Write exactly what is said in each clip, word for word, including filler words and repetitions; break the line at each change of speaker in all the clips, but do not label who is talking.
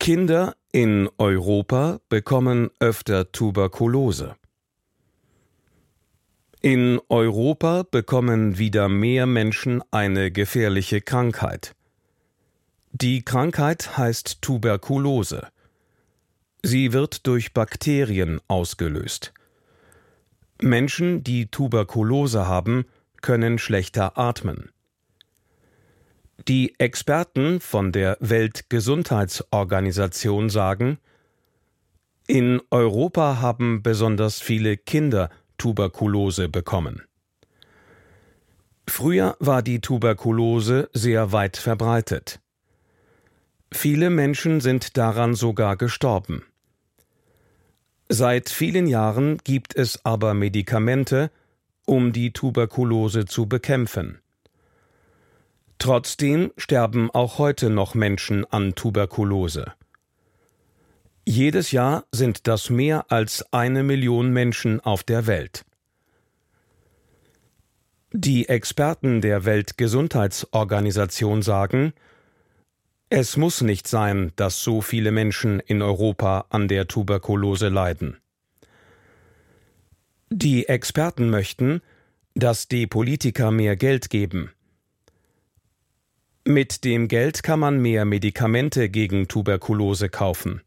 Kinder in Europa bekommen öfter Tuberkulose. In Europa bekommen wieder mehr Menschen eine gefährliche Krankheit. Die Krankheit heißt Tuberkulose. Sie wird durch Bakterien ausgelöst. Menschen, die Tuberkulose haben, können schlechter atmen. Die Experten von der Weltgesundheitsorganisation sagen, in Europa haben besonders viele Kinder Tuberkulose bekommen. Früher war die Tuberkulose sehr weit verbreitet. Viele Menschen sind daran sogar gestorben. Seit vielen Jahren gibt es aber Medikamente, um die Tuberkulose zu bekämpfen. Trotzdem sterben auch heute noch Menschen an Tuberkulose. Jedes Jahr sind das mehr als eine Million Menschen auf der Welt. Die Experten der Weltgesundheitsorganisation sagen, es muss nicht sein, dass so viele Menschen in Europa an der Tuberkulose leiden. Die Experten möchten, dass die Politiker mehr Geld geben. Mit dem Geld kann man mehr Medikamente gegen Tuberkulose kaufen.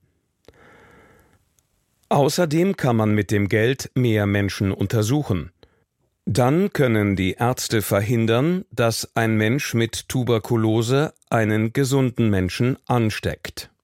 Außerdem kann man mit dem Geld mehr Menschen untersuchen. Dann können die Ärzte verhindern, dass ein Mensch mit Tuberkulose einen gesunden Menschen ansteckt.